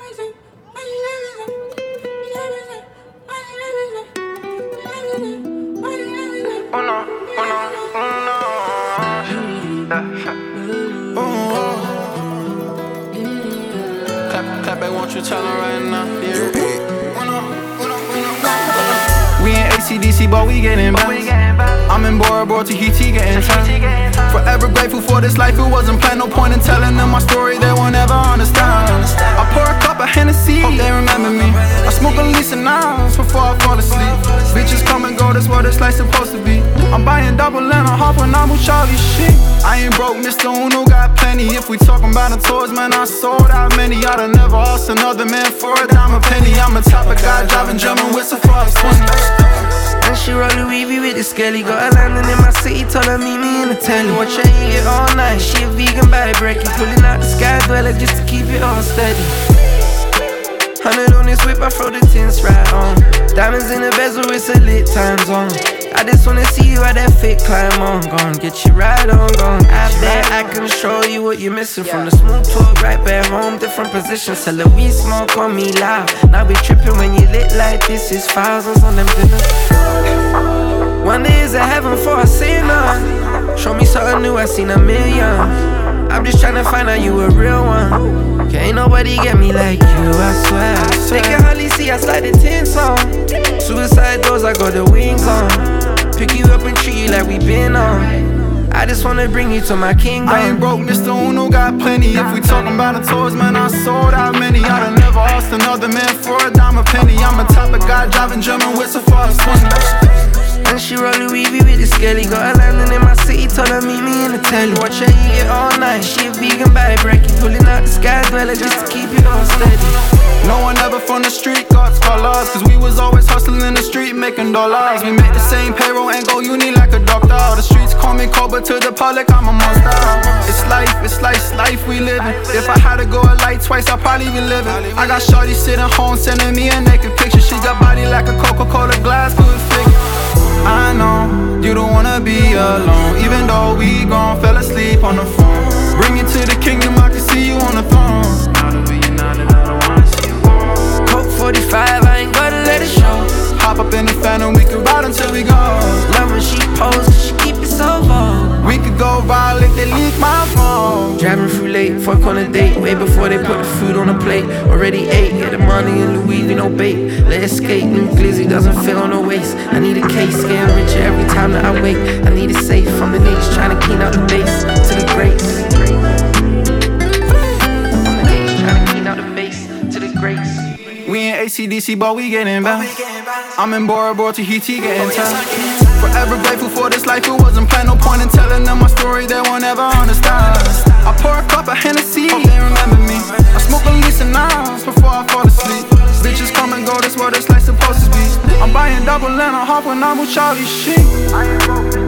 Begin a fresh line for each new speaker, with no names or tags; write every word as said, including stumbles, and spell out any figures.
Uno, uno, uno. Clap, clap back, won't you tell her right now? Yeah. Uno, uno, uno. We in A C D C, but we getting bounced. I'm in Bora Bora, Tahiti, getting turned. Forever grateful for this life, it wasn't planned. No point in telling them my story, they won't ever understand. I pour a cup of Hennessy, hope they remember me. I smoke a Lisa Niles before I fall asleep. Bitches come and go, that's what this life's supposed to be. I'm buying double and a half when I'm with Charlie shit. I ain't broke, Mister Uno got plenty. If we talking about the tours, man, I sold out many. I'd have never asked another man for a dime a penny. I'm a type of guy driving German whistle for us twenty.
And she roll the weavy with the skelly. Got her landing in my city, told her meet me in the telly. Watch her eat it all night, she a vegan body breaking. Pulling out the sky dweller just to keep it all steady. Hundred on this whip, I throw the tints right on. Diamonds in the bezel, it's a lit time zone. I just wanna see you at that fit climb on. Gon' get you right on, gon' out there. I can show you what you're missing. From the smooth talk right back home, different positions. Tell her we smoke on me loud. Now be tripping when you lit like this. It's thousands on them dinners. One day is a heaven for a sinner. Show me something new, I seen a million. I'm just tryna find out you a real one. Can't nobody get me like you, I swear. They can hardly see I slide the tints on. Suicide doors, I got the wings on. Pick you up and treat you like we been on. I just wanna bring you to my kingdom.
I ain't broke, Mister Uno got plenty. If we talking about the tours, man, I sold out many. I'd have never asked another man for a dime a penny. I'm a type of guy driving German whistle for us twenty.
And she roll the weavy with the skelly. Got her landing in my city, told her meet me in the telly. Watch her eat it all night, she a vegan body breaking. Pulling out the sky dweller just to keep it all steady.
No one ever from the street got scholars, cause we was always hustling in the street making dollars. We make the same payroll and go uni like a doctor. The streets call me cold, but to the public I'm a monster. It's life, it's life, it's life we living. If I had to go a light twice, I'd probably be living. I got shorty sitting home sending me a naked picture. She got body like a Coca-Cola glass, good figure. I know you don't wanna be alone, even though we gon' fell asleep on the phone. Bring you to the kingdom, I can see you on the throne. Now that we united, I don't wanna see you go.
Coke forty-five, I ain't gotta let it show.
Hop up in the Phantom, we can ride until we go.
Love when she pose, she keep it so bold.
We could go viral if they leak my phone.
Driving through late, fuck on a date. Way before they put the food on the plate. Already ate, get the money in Louis, we no bait. Let it skate, new glizzy doesn't fit on the waist. I need a case, getting richer every time that I wake. I need it safe from the niggas trying to clean out the base. To the greats. From the niggas trying to clean out the base. To the greats.
We in A C D C, but we getting bounced. I'm in Bora Bora, Tahiti, getting turned. Forever grateful for this life, it wasn't planned. No point in telling them my story, they won't ever understand. I pour a cup of Hennessy, hope they remember me. I smoke a Lisa Niles before I fall asleep. Bitches come and go, that's what this life's supposed to be. I'm buying double and a half when I'm with Charlie shit.